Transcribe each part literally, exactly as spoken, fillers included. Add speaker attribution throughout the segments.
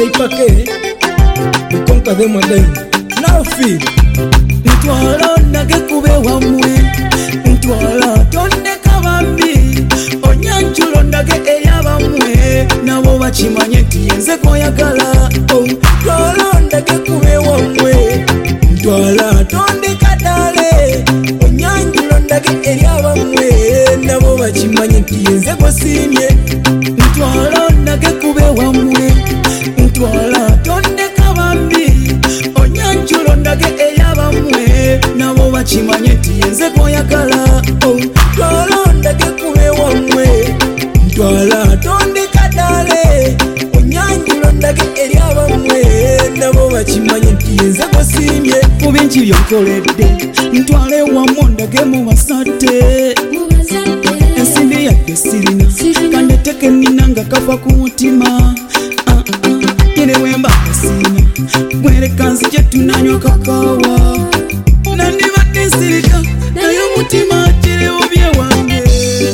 Speaker 1: They pack we conquer them again. Now feel
Speaker 2: Ntwala nage kube wamwe Ntwala tonde kabambi Onyanchulo nage eyabamwe Nabo bachimanye nti yenze koyagala Ntwala nage kube wamwe Ntwala tonde kadale Onyanchulo nage eyabamwe Nabo bachimanye nti yenze kosimye Ntwala nage kube wamwe Ntwala tonde kabambi Onyanchulo ndage eyabamwe Nabo bachimanye nti yenze koyagala Ntwala ndage kube wamwe Ntwala tonde kadale Onyanchulo ndage eyabamwe Nabo bachimanye nti yenze kosimye Kubinchi byonkoledde Ntwale wamwe ndage mu basate Ensimbi yadde sirina Kandeteke nina nga kafa ku mutima Yene wemba kasina Gwere kanzi jetu nanyo kakawa Nandi badisirika Nayo mutima atire obye wange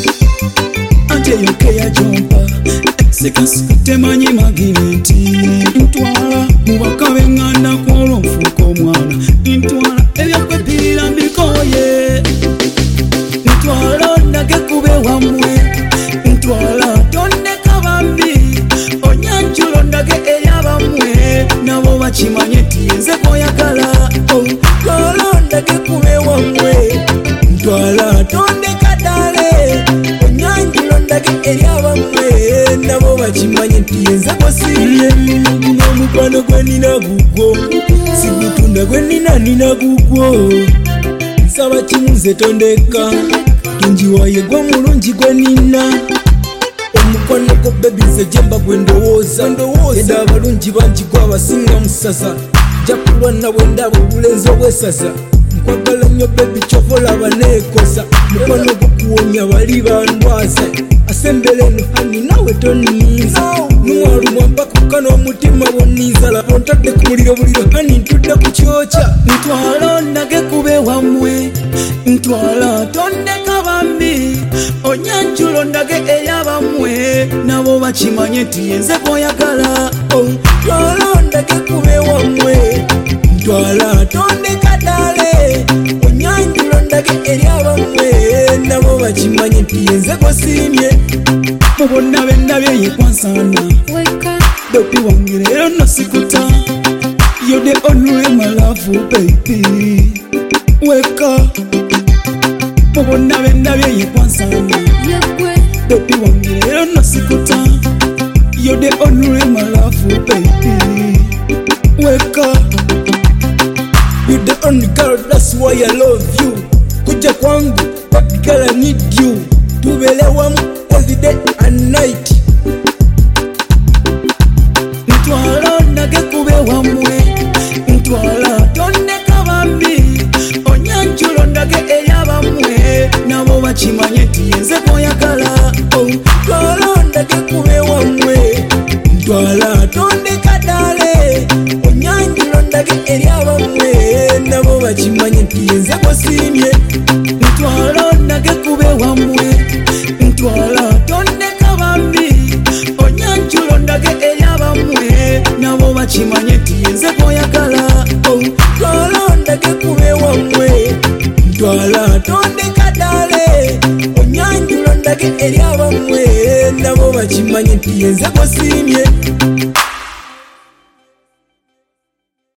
Speaker 2: Ante yoke ya jompa Sika sika temanyi magimenti Ntwala mubakabe nganda kwolo mfuko mwana Ntwala ebyakwe pirira mbikoye Ntwala ndage kube wamwe Ntwala tonde kabambi Onyanchulo ndage eyabamwe Nabo bachimanye nti yenze koyagala Ntwala ndage kube wamwe Ntwala tonde kadale Onyanchulo ndage eyabamwe Nabo bachimanye nti yenze kosimye Nomukwano gwe nina gugwo Sigutunda gwe nina nina gugwo Nsaba kimuze tondeka Tunjiwaye gwe mulungi gwe nina Omukwano gwo baby nze jemba gwe ndowooza Yeda abalungi bangi gwe abasinga musaza Jakulwa nawe ndaba obulenzi obwesaza Nkwagala nnyo baby kyova olaba neekoza Mukwano gwo kuwonya bali bandwaza Asembere eno hani nawe toniinza Nuwalumwa mpaka kukana omutima bonninzala Ontadde ku muliro buliro hani ntudde ku kyokya Ntwala nage kube wamwe Ntwala tonde kabambi Onyanchulo ndage eyabamwe Nabo bachimanye nti yenze koyagala Ntwala ndage kube wamwe Ntwala tonde kadale Onyanchulo ndage eyabamwe Nabo bachimanye nti yenze kosimye Mubonna bendabye yekwansana Dopi wange lero nosikuta You're the only my love baby Wake up Mubonna bendabye yekwansana Dopi wange lero nosikuta You're the only my love baby Wake up You're the only girl that's why I love you Kuja kwangu baby girl I need you Tubele wamu every day and night Ntwala ndage kube wamwe Ntwala tonde kabambi Onyanchulo ndage eyabamwe Nabo bachimanye nti yenze koyagala Ntwala ndage kube wamwe Ntwala tonde kadale Onyanchulo ndage eyabamwe Nabo bachimanye nti yenze kosimye Ntwala ndage kube wamwe Ntwala tonde kabambi Onyanchulo ndage eyabamwe Nabo bachimanye nti yenze koyagala Ntwala ndage kube wamwe Ntwala tonde kadale Onyanchulo ndage eyabamwe Nabo bachimanye nti yenze kosimye